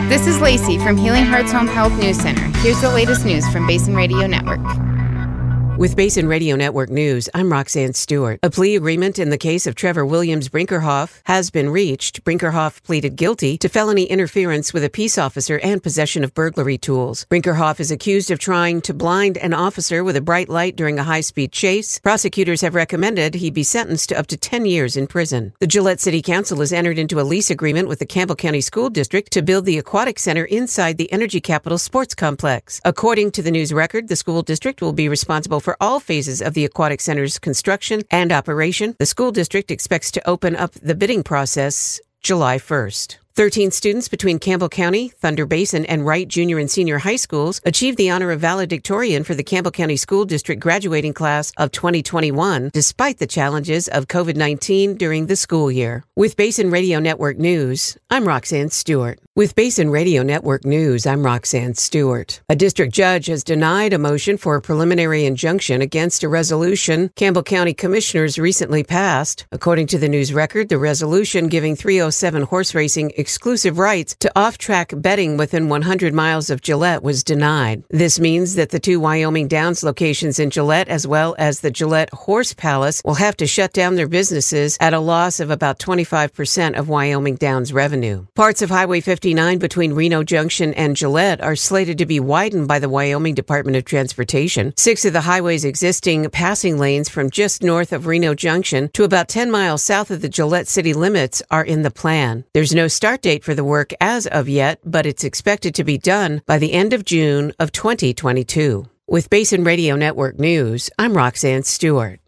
This is Lacey from Healing Hearts Home Health News Center. Here's the latest news from Basin Radio Network. With Basin Radio Network News, I'm Roxanne Stewart. A plea agreement in the case of Trevor Williams Brinkerhoff has been reached. Brinkerhoff pleaded guilty to felony interference with a peace officer and possession of burglary tools. Brinkerhoff is accused of trying to blind an officer with a bright light during a high-speed chase. Prosecutors have recommended he be sentenced to up to 10 years in prison. The Gillette City Council has entered into a lease agreement with the Campbell County School District to build the aquatic center inside the Energy Capital Sports Complex. According to the News Record, the school district will be responsible for all phases of the aquatic center's construction and operation. The school district expects to open up the bidding process July 1st. 13 students between Campbell County, Thunder Basin, and Wright Junior and Senior High Schools achieved the honor of valedictorian for the Campbell County School District graduating class of 2021, despite the challenges of COVID-19 during the school year. With Basin Radio Network News, I'm Roxanne Stewart. With Basin Radio Network News, I'm Roxanne Stewart. A district judge has denied a motion for a preliminary injunction against a resolution Campbell County commissioners recently passed. According to the News Record, the resolution giving 307 horse racing exclusive rights to off-track betting within 100 miles of Gillette was denied. This means that the two Wyoming Downs locations in Gillette, as well as the Gillette Horse Palace, will have to shut down their businesses at a loss of about 25% of Wyoming Downs revenue. Parts of Highway 59 between Reno Junction and Gillette are slated to be widened by the Wyoming Department of Transportation. 6 of the highway's existing passing lanes from just north of Reno Junction to about 10 miles south of the Gillette city limits are in the plan. There's no start date for the work as of yet, but it's expected to be done by the end of June of 2022. With Basin Radio Network News, I'm Roxanne Stewart.